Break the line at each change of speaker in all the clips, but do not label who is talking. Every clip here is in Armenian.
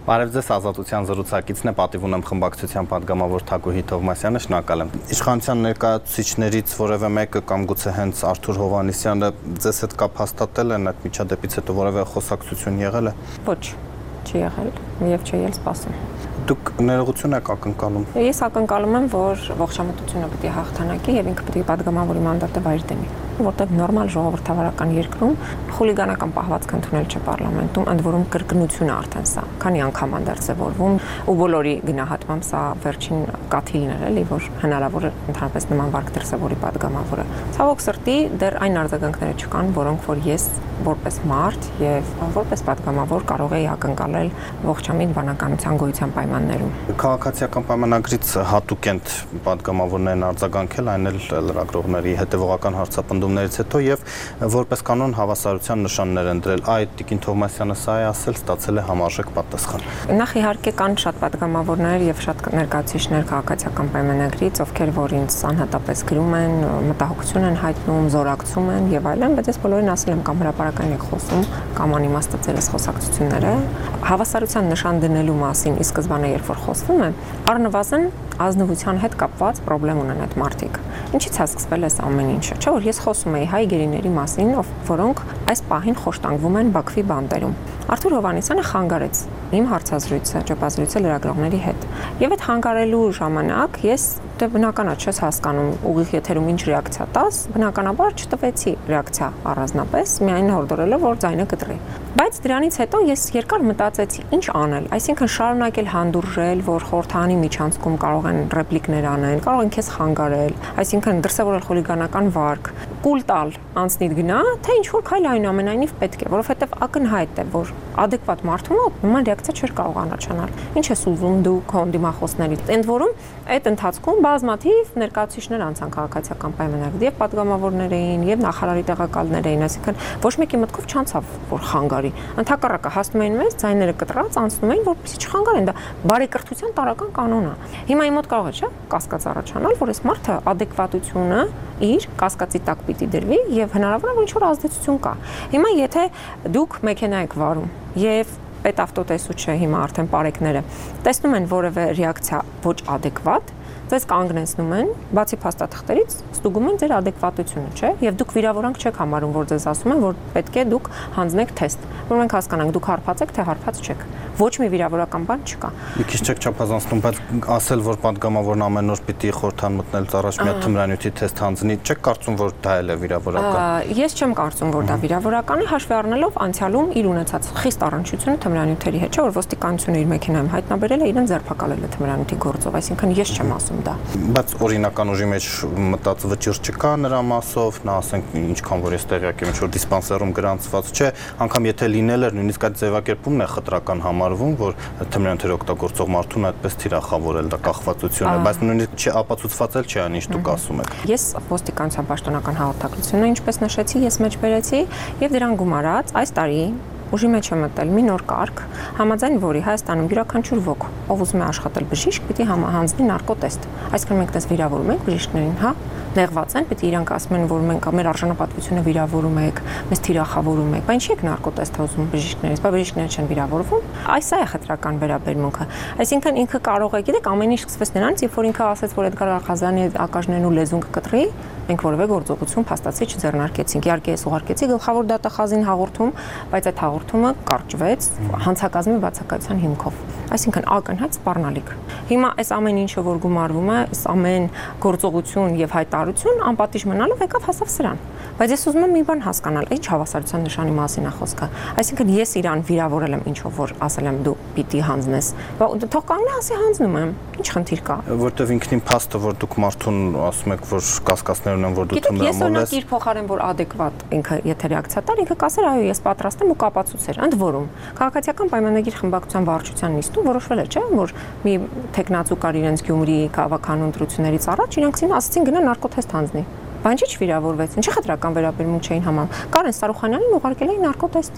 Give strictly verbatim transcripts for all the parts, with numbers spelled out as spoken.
Բարև ձեզ, Ազատության զրուցակիցն է, պատիվ ունեմ խմբակցության պատգամավոր Թակուհի Թովմասյանը, շնորհակալ եմ։ Իշխանության ներկայացուցիչներից որևէ մեկը կամ գուցե հենց Արթուր Հովհաննիսյանը ձեզ հետ կապ հաստատել են այդ միջադեպից հետո որևէ խոսակցություն եղել է։
Ոչ, չի եղել եւ չի ել սպասում։
Դուք ներողություն եք ակնկալում։
Ես ակնկալում եմ, որ ողջամտությունը պետք է հաղթանակի եւ ինքը պետք է պատգամավորի մանդատը վայր դնի, որտեղ նորմալ ժողովրդավարական երկրում խուլիգանական պահվածք ընդունել չէ պարլամենտում, ընդ որում կրկնությունը արդեն սա, քանի անգամ անդրձևորվում ու բոլորի գնահատմամբ սա վերջին կաթիլն էր, էլի, որ հնարավոր է ընդհանրապես նման վարք դրսևորի պատգամավորը։ Ցավոք սրտի դեռ այն արձագանքները չկան, որոնք որ ես որպես մարդ եւ որպես պատգամավոր կարող էի ակնկալել ողջամիտ բանականության գոյության պայմաններում։
Քաղաքացիական պայմանագրից հատուկ են պատգամավորներն արձագանքել, այն էլ լրագրողների հետևողական հարցապնդումներից հետո եւ որպես կանոն հավասարության նշաններ են դրել։ Այդ Տիկին Թովմասյանը սա է ասել, ստացել է համարժեք պատասխան։
Նախ իհարկե կան շատ պատգամավորներ եւ շատ ներկայացուցիչներ քաղաքացիական պայմանագրից, ովքեր որ ինձ անհատապես գրում են, մտահոգություն են հայտնում, զորակցում են եւ այլն, բայց ես բոլորին ասել եմ կամ հրապարակային եք խոսում, կամ անիմաստացերս խոսակցությունները հավասարության նշան դնելու մասին ի սկզբանե երբ որ խոսվում է, առնվազն ազնվության հետ կապված խնդրեմ ունեն այդ մարդիկ։ Ինչից է սկսվել այս ամեն ինչը։ Չէ՞ որ ես խոսում եի հայ գերիների մասին, որոնք այս պահին խոշտանգվում են Բաքվի բանտերում։ Արթուր Հովհաննիսյանը խանգարեց իմ հարցազրույցը, ճոպազրույցը լրագրողների հետ։ Եվ այդ խանգարելու ժամանակ ես դե բնական է չես հասկանում ուղիղ եթերում ինչ ռեակցիա տաս, բնականաբար չտվեցի ռեակցիա առանձնապես, միայն հորդորելով որ ձայնը կտրի։ Բայց դրանից հետո ես երկար մտածեցի ինչ անել, այսինքն շարունակել հանդուրժել, որ խորհրդարանի միջանցքում կարող են ռեպլիկներ անել, կարող են քեզ խանգարել, այսինքն դրսևորել խուլիգանական վարք, կուլ տալ անցնիդ գնա, թե ինչ որ քայլ այնուամենայնիվ պետք է, որովհետև ակնհայտ է, որ adekvat մարդու մոտ նման ռեակցիա չէր կարող առաջանալ։ Ինչ ես ուզում դու քո դիմախոսներից։ Ընդ որում այդ ընթացքում բազմաթիվ ներկայացուցիչներ անցան քաղաքացիական պայմանագրի եւ պատգամավորներ էին եւ նախարարի տեղակալներ էին, այսինքն ոչ մեկի մտքով չանցավ որ խանգարի։ Ընդհակառակը հասնում էին մեզ, ձայները կտրած անցնում էին, որպեսզի չխանգարեն, դա բարեկրթության տարական կանոն է։ Հիմա իմ մոտ կարող է, չէ՞, կասկած առաջանալ, որ այս մարդը adekvatությունը իր կասկածի տակ պիտի դրվի եւ հնարավոր է որ ինչ-որ ազդեցություն կա։ Հիմա եթե դուք մեքենա եք վարում եւ պետավտոտեսուչը հիմա արդեն պարեկները տեսնում են որևէ ռեակցիա ոչ adekvat, ձեզ կանգնեցնում են, բացի փաստաթղթերից, ստուգում են ձեր adekvatությունը, չէ՞, եւ դուք վիրավորանք չեք համարում, որ ձեզ ասում են, որ պետք է դուք հանձնեք թեստ, որ մենք հասկանանք դուք հարբած եք, թե հարբած չեք։ Ոչ մի վիրավորական բան չկա։
Մի քիչ չեք չափազանցնում, բայց ասել, որ պատգամավորն ամեն օր պիտի խորհրդան մտնելուց առաջ մի հատ թմրանյութի թեստ հանձնի, չեք կարծում, որ դա էլ է վիրավորական։
Ես չեմ կարծում, որ դա վիրավորական է, հաշվի առնելով անցյալում իր ունեցած խիստ առնչությունը թմրանյութերի հետ, չէ՞ որ ոստիկանությունը իր մեքենայում հայտնաբերել է, իրեն ձերբակալել է թմրանյութի գործով, այսինքն ես չեմ ասում դա։
Բայց օրինական ուժի մեջ մտած վճիռ չկա նրա մասով, նա ասենք ինչքան որ ես տեղյակ եմ, ինչ որ դիսպանսերում գրանցված չէ, անգամ եթե լինել էր, նույնիսկ այդ ձևակերպումն է խտրական համարվում, որ թմրանյութեր օգտագործող մարդուն այդպես թիրախավորել, դա կախվածություն է, բայց նույնիսկ չի ապացուցված էլ չի այն, ինչ դուք ասում եք։
Ես ոստիկանության պաշտոնական հաղորդակցությունը, ինչպես նշեցի, ես մեջ բերեցի եւ դրան գումարած այս տարի ուժի մեջ է մտել մի նոր կարգ, համաձայն որի Հայաստանում յուրաքանչյուր ոք, ով ուզում է աշխատել բժիշկ, պիտի հանձնի նարկոտեստ։ Այսինքն մենք դες վիրավորում ենք բժիշկներին, հա, նեղված են, պիտի իրանք ասում են, որ մենք մեր արժանապատվությունը վիրավորում եք, մեզ թիրախավորում եք։ Բայց ինչի՞ եք նարկոտեստ ուզում բժիշկներից, բայց բժիշկները չեն վիրավորվում։ Այս է խտրական վերաբերմունքը։ Այսինքն ինքը կարող է, գիտեք, ամեն ինչ սկսվեց նրանից, երբ որ ինքը ասեց, որ Էդգար Ղազարյանի ակաժներն ու լեզուն կկտրի, մենք որևէ գործողություն փաստացի չձեռնարկեցինք։ Իհարկե ես ուղարկեցի գլխավոր դատախազին հաղորդում, բայց այդ հաղորդումը կարճվեց հանցակազմի բացակայության հիմքով։ Այսինքն ակնհայտ սպառնալիք։ Հիմա այս ամեն ինչը որ գումարվում է, այս ամեն գործողություն եւ հայտարարություն անպատիժ մնալով եկավ հասավ սրան։ Բայց ես ուզում եմ մի բան հասկանալ, ինչ հավասարության նշանի մասին է խոսքը։ Այսինքն ես իրան վիրավորել եմ ինչով որ ասել եմ դու պիտի հանձնես։ Թող կանգնի ասի հանձնում եմ։ Ինչ խնդիր կա։
Որտեվ ինքնին փաստը որ դուք մարդուն ասում եք որ կասկածներ ունեն որ դու
թմրամոլ ես։ Ես օրինակ իր փոխարեն որ adekvat ինքը եթե ռեակցիա տար, ինքը կասեր այո ես պատրաստ եմ ու կապացուցեր։ Ընդ որում քաղաքացիական պայմանագիր խմբակցության վարչության նիստում որոշվել է, չէ՞, որ մի տեխնացու կար իրենց Գյումրի քաղաքանուն ընտրություններից առաջ իրանքին ասացին գնա նարկոտեստ հանձնի։ Բայց ինչ վիրավորվեց, ինչի խտրական վերաբերմունք չէին համարում։ Կարեն Սարուխանյանին ուղարկել էին նարկոտեստի։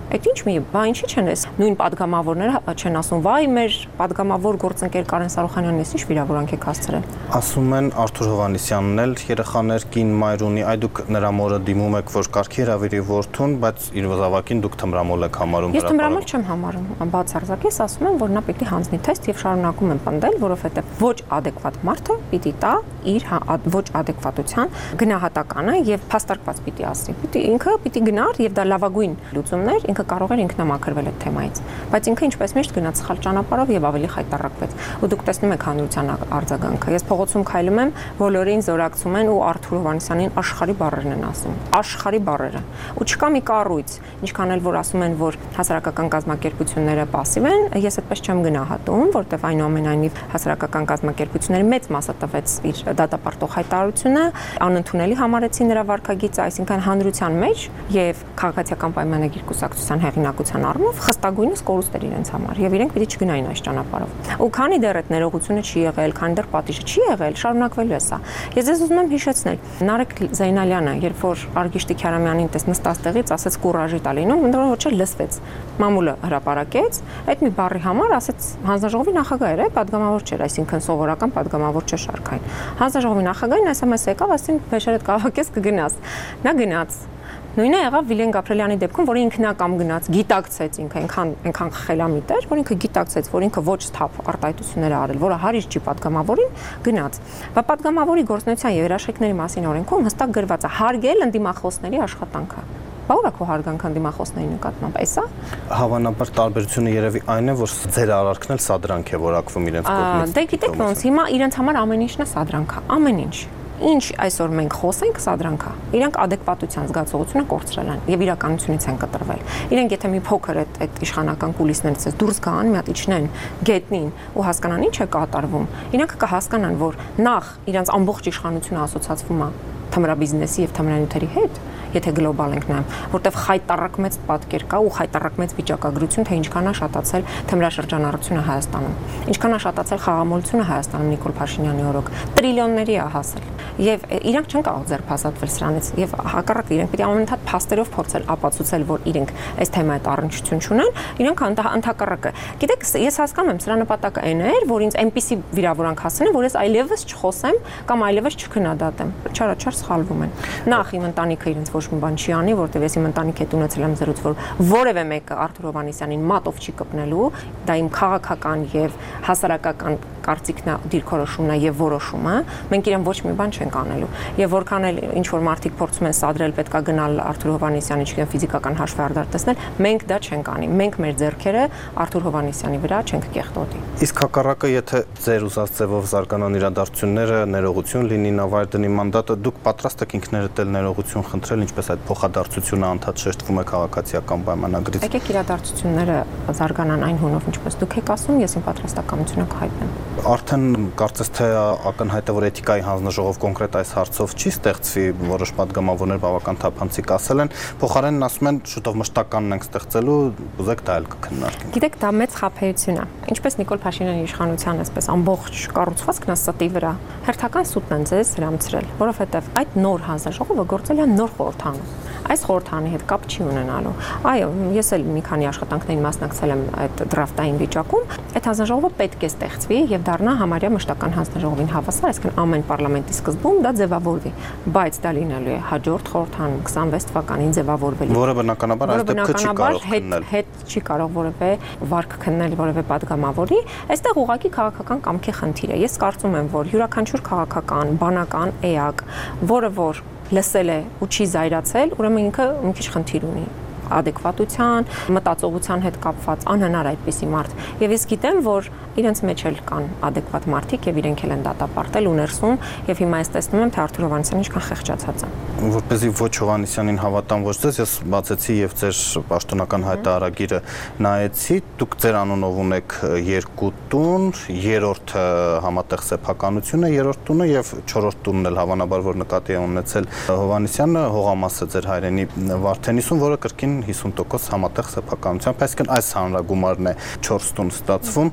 Այդ ինչ մի, բա ինչի չեն էս նույն падգամավորները չեն ասում, վայ, մեր падգամավոր գործընկեր Կարեն Սարոխյանյանն էս ինչ վիրավորանք եք հասցրել։
Ասում են Արթուր Հովհաննիսյանն էլ երեխաներ կին մայր ունի, այ դուք նրա մորը դիմում եք, որ կարգի հրավիրի որդուն, բայց իր զավակին դուք թմրամոլ եք համարում։
Ես թմրամոլ չեմ համարում, բացարձակ ես ասում եմ, որ նա պիտի հանձնի թեստ եւ շարունակում եմ պնդել, որովհետեւ ոչ adekvat մարդը պիտի տա իր ոչ adekvatության գնահատականը եւ փաստարկված պիտի ասի։ Պիտի ինքը պիտի գնար եւ դա լավագույն լուծումներ ինքը կարող էր ինքնամաքրվել այդ թեմայից, բայց ինքը ինչպես միշտ գնաց սխալ ճանապարհով եւ ավելի խայտառակվեց։ Ու դուք տեսնում եք հանրության արձագանքը։ Ես փողոցում քայլում եմ, բոլորին զորակցում են ու Արթուր Հովհաննիսյանին աշխարհի բառերն են ասում։ Աշխարհի բառերը։ Ու չկա մի կառույց, ինչքան էլ որ ասում են, որ հասարակական կազմակերպությունները пассив են, ես այդպես չեմ գնահատում, որտեվ այնուամենայնիվ հասարակական կազմակերպությունների մեծ մասը տվեց իր դատապարտող հայտարարությունը, անընդունելի համարեցին նրա վարքագիծը, այսինքն հանրության մեջ եւ քաղաքացիական պայմանագիր կուսակցության հեղինակության առումով խստագույնս կորուստ էր իրենց համար եւ իրենք պիտի չգնային այս ճանապարհով։ Ու քանի դեռ այդ ներողությունը չի եղել, քանի դեռ պատիժը չի եղել, շարունակվելու է սա։ Ես ես ուզում եմ հիշեցնել, Նարեկ Զեյնալյանը, երբ որ Արգիշտի Քյարամյանին տես նստած տեղից ասեց կուրաժի տալինում, ընդորում ոչ էլ լսվեց։ Մամուլը հրապարակեց, այդ մի բառի համար ասեց հանձնաժողովի նախագահ էր, падգամավոր չէր, այսինքն սովորական падգամավոր չէ շարքային։ Հանձնաժողովի նախագահին эս эմ էս եկավ, ասին վեշերդ կահակես կգնաս։ Նա գնաց։ Նույնը եղավ Վիլեն Գաբրելյանի դեպքում, որ ինքն ակամ գնաց, գիտակցեց ինքը, այնքան այնքան խելամիտ էր, որ ինքը գիտակցեց, որ ինքը ոչ սթափ արտահայտություններ արել, որը հարիր չի падգամավորին, գնաց։ Բա падգամավորի գործնության եւ երաշխիքների մասին օրենքում հստակ գրված է հարգել ընդդիմախոսների աշխատանքը։ Բա ուր է քո հարգանքը ընդդիմախոսների նկատմամբ, էսա։
Հավանաբար տարբերությունը երևի այն է, որ ձեր արարքն էլ սադրանք է որակվում իրենց կողմից։
Դե գիտեք ոնց, հիմա իրենց համար ամեն ինչն է սադրանք, ամեն ինչ։ Ինչ այսօր մենք խոսենք սադրանքա։ Իրենք adekvatության զգացողությունը կորցրել են եւ իրականությունից են կտրվել։ Իրենք եթե մի փոքր այդ այդ իշխանական կուլիսներից դուրս գան, մի հատ իջնեն գետնին ու հասկանան ինչ է կատարվում, իրենք կհասկանան, որ նախ իրենց ամբողջ իշխանությունը ասոցացվում է թմրաբիզնեսի եւ թմրանյութերի հետ, եթե գլոբալ ենք նայում, որտեվ խայտառակ մեծ պատկեր կա ու խայտառակ մեծ վիճակագրություն, թե ինչքան է շատացել թմրաշրջանառությունը Հայաստանում, ինչքան է շատացել խաղամոլությունը Հայաստանում Նիկոլ Փաշինյանի օրոք, տրիլիոնների է հասել։ Եվ իրանք չեն կարող ձերբազատվել սրանից եւ հակառակը իրենք պիտի ամենաթաթ փաստերով փորձել ապացուցել, որ իրենք այս թեմայից առնչություն չունեն, իրենք ընդհակառակը։ Գիտեք, ես հասկանում եմ, սրա նպատակը այն էր, որ ինձ այնպիսի վիրավորանք հասցնեն, որ ես այլևս չխոսեմ կամ այլևս չքննադատեմ։ Չարաչար սխալվում են։ Նախ իմ ընտանիքը իրենց ոչ մի բան չի անի, որտեվ ես իմ ընտանիքի հետ ունեցել եմ զրույց, որ որևէ մեկը Արթուր Հովհաննիսյանին մատով չի կպնելու, դա իմ քաղաքական եւ հասարակական կարծիքն է, դիրքորոշումն է եւ որոշումը, մենք իրեն ոչ մի բան չենք անելու։ Եվ որքան էլ ինչ որ մարդիկ փորձում են սադրել, պետքա գնալ Արթուր Հովհաննիսյանի չգիտեմ ֆիզիկական հաշվարդար տեսնել, մենք դա չենք անի։ Մենք մեր ձեռքերը Արթուր Հովհաննիսյանի վրա չենք կեղտոտի։
Իսկ հակառակը, եթե ձեր ուզած ձևով զարգանան իրադարձությունները, ներողություն լինի, նավար դնի մանդատը, դուք պատրաստ եք ինքներդ էլ ներողություն խնդրել, ինչպես այդ փոխադարձությունը անդադ շեշտվում է քաղաքացիական պայմանագրից։
Եկեք իրադարձությունները զարգանան այն հունով, ինչպես դուք եք ասում, ես իմ պատրաստակամությունը կհայտնեմ։
Արդեն կարծես թե ակնհայտ է, որ էթիկայի հանձնաժողով կոնկրետ այս հարցով չի ստեղծվի, որոշ падգամավորներ բավական թափանցիկ ասել են, փոխարենն ասում են շուտով մշտականն ենք ստեղծելու, ուզեք դա էլ կքննարկենք։
Գիտեք, դա մեծ խաբեություն է։ Ինչպես Նիկոլ Փաշինյանի իշխանության այսպես ամբողջ կառուցվածքն է ստի վրա, հերթական սուտն են ձեզ հրամցրել, որովհետև այդ նոր հանձնաժողովը գործել է նոր խորհրդանում։ Այս խորհրդանի հետ կապ չի ունենալու։ Այո, ես էլ մի քանի աշխատանքներին մասնակցել եմ այդ դրաֆտային վիճակում։ Այդ հանձնաժողովը պետք է ստեղծվի եւ դառնա համարյա մշտական հանձնաժողովին հավասար, այսինքն ամեն պարլամենտի սկզբում դա ձևավորվի, բայց դա լինելու է հաջորդ խորհրդանում քսանվեց թվականին ձևավորվելու։
Որը բնականաբար այս դեպքը չի կարող քննել։
Հետ չի կարող որևէ վարկ քննել որևէ падգամավորի, այստեղ ուղղակի քաղաքական կամքի խնդիր է։ Ես կարծում եմ, որ յուրաքանչյուր քաղաքական, բանական էակ, որը որ լսել է ու չի զայրացել, ուրեմն ինքը մի քիչ խնդիր ունի adekvatության, մտածողության հետ կապված անհնար այդպիսի մարդ։ Եվ ես գիտեմ, որ իրենց մեջ էլ կան adekvat մարդիկ եւ իրենք էլ են դատապարտել ու ներսում եւ հիմա ես տեսնում եմ, թե Արթուր Հովհաննիսյանը ինչքան խեղճացած է։
Որպեսզի ոչ Հովհաննիսյանին հավատամ ոչ ձեզ, ես բացեցի եւ ձեր պաշտոնական հայտարարագիրը նայեցի, դուք ձեր անունով ունեք երկու տուն, երրորդը համատեղ սեփականությունը, երրորդ տունը եւ չորրորդ տունն էլ հավանաբար որ նկատի է ունեցել Հովհաննիսյանը, հողամասը ձեր հայրենի Վարդենիսում, որը կրկին հիսուն տոկոս համատեղ սեփականությամբ, այսինքն այս հանրագումարն է չորս տուն ստացվում, ուրեմն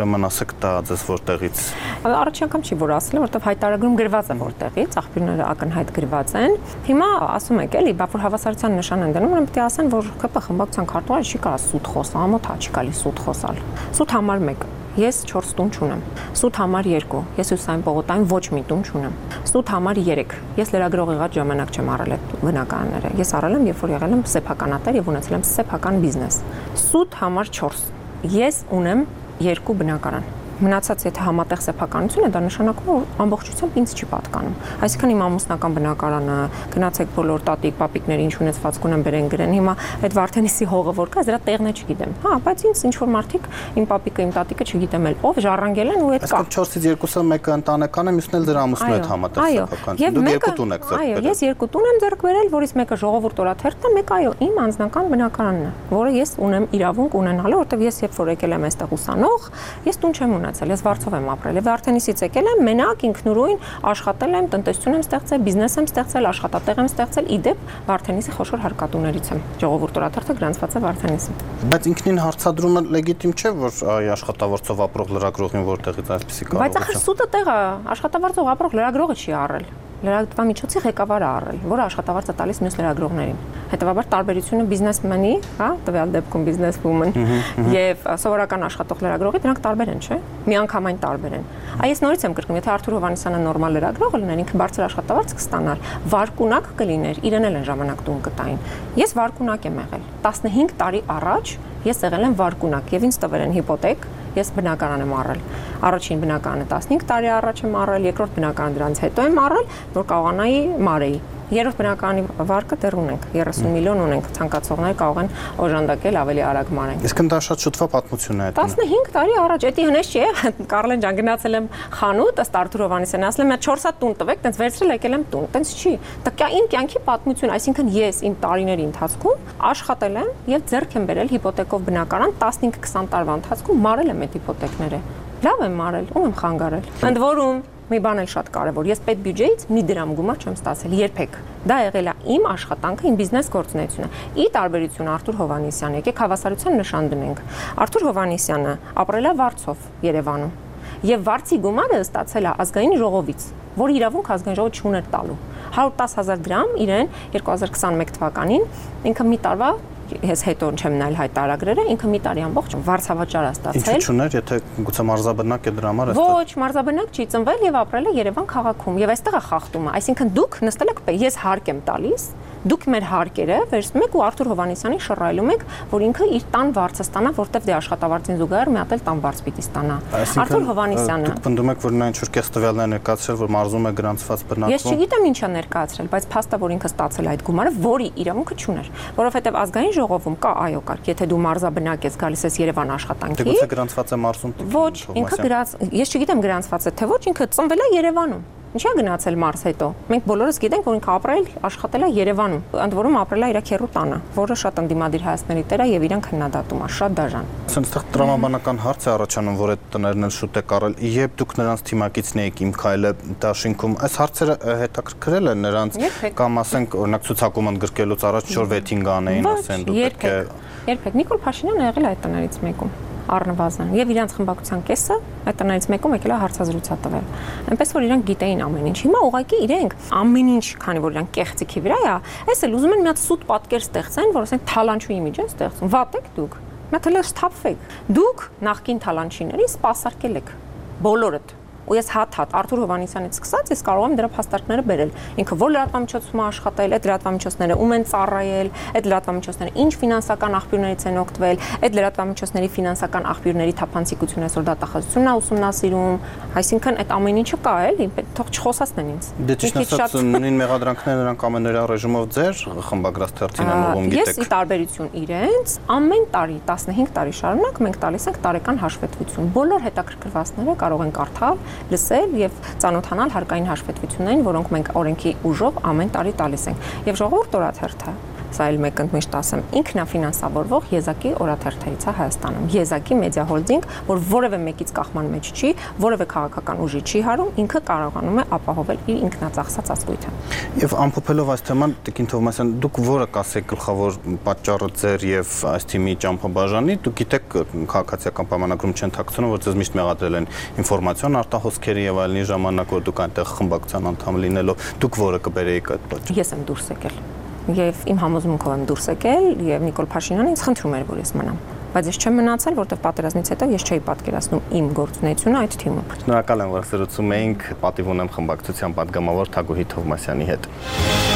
ուրեմն ասեք դա ձեզ որտեղից։
Առաջին անգամ չի որ ասել, որովհետև հայտարարում գրված է որտեղից, աղբյուրները ակնհայտ գրված են։ Հիմա ասում եք էլի, բա որ հավասարության նշան են դնում, ուրեմն պետք է ասեն, որ ԿՊ խմբակցության քարտուղարը չի կարա սուտ խոսալ, ամոթ չի կարելի սուտ խոսալ։ Սուտ համար մեկ ես չորս տուն չունեմ։ Սուտ համար երկու ես Հյուսիսային պողոտային ոչ մի տուն չունեմ։ Սուտ համար երեք ես լրագրող եղած ժամանակ չեմ առել այդ բնակարանները։ Ես առել եմ, երբ որ եղել եմ սեփականատեր եւ ունեցել եմ սեփական բիզնես։ Սուտ համար չորս ես ունեմ երկու բնակարան։ Մնացած եթե համատեղ սեփականություն է, դա նշանակում է, որ ամբողջությամբ ինձ չի պատկանում։ Այսինքն իմ ամուսնական բնակարանը, գնացեք բոլոր տատիկ, պապիկները ինչ ունեցվածք ունեն, բերեն գրեն։ Հիմա այդ Վարդենիսի հողը որ կա, դրա տեղն է չգիտեմ։ Հա, բայց ինձ ինչ որ մարդիկ, իմ պապիկը, իմ տատիկը չգիտեմ էլ, ով ժառանգել են ու այդ կա։
Այսինքն չորսից երկուսը մեկը ընտանեկան է, մյուսն էլ դրա ամուսնու հետ համատեղ սեփականություն։ Դուք երկու տուն եք ձեռք բերել։
Այո, ես երկու տուն եմ ձեռք բերել, որից մեկը ժողովուրդ օրաթերթն է, մեկը այո, իմ անձնական բնակարանն է, որը ես ունեմ իրավունք ունենալու, որովհետև ես երբ որ եկել եմ այստեղ ուսանող, ես տուն չեմ ունեցել, ես Վարձով եմ ապրել։ Եվ Վարդենիսից եկել եմ, մենակ ինքնուրույն աշխատել եմ, տնտեսություն եմ ստեղծել, բիզնես եմ ստեղծել, աշխատատեղ եմ ստեղծել, իդեպ Վարդենիսի խոշոր հարկատուներից եմ։ Ժողովուրդ օրաթերթը գրանցված է Վարդենիսի։
Բայց ինքնին հարցադրումը լեգիտիմ չէ, որ այ աշխատավարձով ապրող լրագրողին որտեղից այսպեսի կարող է։
Բայց ախր սուտը տեղը աշխատավարձով ապրող լրագրողը չի առել։ Լրատվամիջոցի ղեկավարը առել, որը աշխատավարձ է տալիս մյուս լրագրողներին։ Հետևաբար տարբերությունը բիզնեսմենի, հա, տվյալ դեպքում բիզնեսվումեն եւ սովորական աշխատող լրագրողի դրանք տարբեր են, չէ՞։ Միանգամայն տարբեր են։ Այ ես նորից եմ կրկնում, եթե Արթուր Հովհաննիսյանը նորմալ լրագրող լիներ, ինքը բարձր աշխատավարձ կստանար, վարկունակ կլիներ, իրեն էլ են ժամանակ տուն կտային։ Ես վարկունակ եմ եղել։ տասնհինգ տարի առաջ ես եղել եմ վարկունակ եւ ինձ տվել են հիպոթեք, ես բնակարան եմ առել։ Առաջին բնակարանը տասնհինգ տարի առաջ եմ առել, երկրորդ բնակարանը դրանից հետո եմ առել, որ կարողանայի մարեի։ Երրորդ բնակարանի վարկը դեռ ունենք, երեսուն միլիոն ունենք, ցանկացողներ կարող են օժանդակել ավելի արագ մարեն։
Իսկ դա շատ շուտվա պատմություն է այդ։
տասնհինգ տարի առաջ, էդի հնես չի, Կարլեն ջան, գնացել եմ խանութ, ըստ Արթուր Հովհաննիսյանը, ասել եմ, «Մի չորս հատ տուն տվեք», տենց վերցրել եկել եմ տուն։ Տենց չի։ Դա իմ կյանքի պատմություն, այսինքն ես իմ տարիների ընթացքում աշխատել եմ եւ ձեռք եմ բերել հիպոթեկով բնակարան տասնհինգ քսան տարվա ընթացքում մարել եմ այդ հիպոթեկները։ Լավ եմ մարել, ում եմ խանգարել։ Ընդ որում մի բան էլ շատ կարևոր, ես պետ բյուջեից մի դրամ գումար չեմ ստացել երբեք։ Դա եղել է իմ աշխատանքը, իմ բիզնես գործունեությունը։ Ի տարբերություն Արթուր Հովհաննիսյանի, եկեք հավասարության նշան դնենք։ Արթուր Հովհաննիսյանը ապրել է Վարձով Երևանում եւ Վարձի գումարը ստացել է ազգային ժողովից, որ իրավունք ազգային ժողովը չուներ տալու։ հարյուր տասը հազար դրամ իրեն երկու հազար քսանմեկ թվականին ինքը մի տարվա ես հետո չեմ նայել հայտարարագրերը, ինքը մի տարի ամբողջ վարձավճար է ստացել։
Ինչու՞ չուներ, եթե գուցե մարզաբնակ է դրա համար է։
Ոչ, մարզաբնակ չի, ծնվել եւ ապրել է Երևան քաղաքում եւ այստեղ է խախտումը, այսինքն դուք նստել եք, ես հարկ եմ տալիս, դուք մեր հարկերը վերցնում եք ու Արթուր Հովհաննիսյանին շռայլում եք, որ ինքը իր տան վարձը ստանա, որտեվ դե աշխատավարձին զուգահեռ մի հատ էլ տան վարձ պիտի ստանա։ Արթուր Հովհաննիսյանը։
Դուք պնդում եք, որ նա ինչ-որ կես տվյալներ ներկայացրել, որ մարզում է գրանցված բնակվում։
Ես չգիտեմ ինչ է ներկայացրել, բայց փաստը, որ ինքը ստացել այդ գումարը, որի իրավունքը չուներ, որովհետեւ ազգային ժողովում կա այո կարգ, եթե դու մարզաբնակ ես գալիս ես Երևան աշխատանքի։
Դե գուցե գրանցված է մարզում։
Ոչ, ինքը գրանց, ես չգիտեմ գրանցված է թե ոչ, ինքը ծնվել է Երևանում։ Ինչա գնացել մարզ հետո։ Մենք բոլորս գիտենք, որ ինքը ապրել, աշխատել է Երևանում, ընդ որում ապրել է իր քեռու տանը, որը շատ ընդդիմադիր հայացքների տեր է եւ իրեն քննադատում է, շատ դաժան։
Այստեղ տրամաբանական հարց է առաջանում, որ այդ տներն էլ շուտ է կարել, երբ դուք նրանց թիմակիցն եք Իմ Քայլը դաշինքում, այս հարցերը հետաքրքրել են նրանց կամ ասենք օրինակ ցուցակում ընդգրկելուց առաջ չոր վեթինգ անեին, ասեն դու պետք է։
Երբեք Նիկոլ Փաշինյանը եղել է այդ տներից մեկում։ Առնվազն եւ իրանց խմբակցության կեսը այդ տներից մեկում եկել է հարցազրույց տվել։ Այնպես որ իրանք գիտեին ամեն ինչ։ Հիմա ուղղակի իրենք ամեն ինչ, քանի որ իրանք կեղծիքի վրա է, այս էլ ուզում են մի հատ սուտ պատկեր ստեղծեն, որ ասենք թալանչուի միջի են ստեղծում։ Վատ եք դուք։ Մի հատ էլ սթափվեք։ Դուք նախկին թալանչիներին սպասարկել եք բոլորդ։ Ու ես հատ-հատ Արթուր Հովհաննիսյանից սկսած ես կարող եմ դրա փաստարկները բերել։ Ինքը որ լրատվամիջոցում աշխատել, այդ լրատվամիջոցները ում են ծառայել, այդ լրատվամիջոցները ինչ ֆինանսական աղբյուրներից են օգտվել, այդ լրատվամիջոցների ֆինանսական աղբյուրների թափանցիկությունը այսօր դատախազությունն է ուսումնասիրում, այսինքն այդ ամեն ինչը կա էլի, թող չխոսացնեն ինձ։
Դե ճիշտ ասած նույն մեղադրանքները նրանք ամենօրյա ռեժիմով ձեր խմբագրած թերթին են ուղում, գիտեք։
Ես ի տարբերություն իրենց ամեն տարի տասնհինգ տարի շարունակ մենք տալիս ենք տարեկան հաշվետվություն։ Բոլոր հետաքրքրվածները կարող են կարդալ, լսել եւ ծանոթանալ հարկային հաշվետվություններին, որոնք մենք օրենքի ուժով ամեն տարի տալիս ենք։ Եվ ժողովուրդ օրաթերթը սա էլ մեկ ընդմիշտ ասեմ, ինքնաֆինանսավորվող եզակի օրաթերթերից է Հայաստանում։ Եզակի մեդիա հոլդինգ, որ որևէ մեկից կախման մեջ չի, որևէ քաղաքական ուժի չի հարում, ինքը կարողանում է ապահովել իր ինքնածախսած ազգույթը։
Եվ ամփոփելով այս թեման, Տիկին Թովմասյան, դուք որը կասեք գլխավոր պատճառը ձեր եւ այս թիմի ճամփաբաժանի, դուք գիտեք քաղաքացիական պայմանագրում չեն ཐակցնում, որ ձեզ միշտ մեղադրել են ինֆորմացիոն արտահոսքերի եւ այլնի ժամանակ, որ դուք այնտեղ խմբակցության անդամ լինելով, դուք որը կբերեիք այդ պատճառը։
Ես եմ դուրս եկել եւ իմ համոզմունքով եմ դուրս եկել եւ Նիկոլ Փաշինյանը ինձ խնդրում էր, որ ես մնամ։ Բայց ես չեմ մնացել, որտեղ պատերազմից հետո ես չէի պատկերացնում իմ գործունեությունը այդ թիմում։
Շնորհակալ եմ, որ զրուցում էինք, պատիվ ունեմ խմբակցության պատգամավոր Թագուհի Թովմասյանի հետ։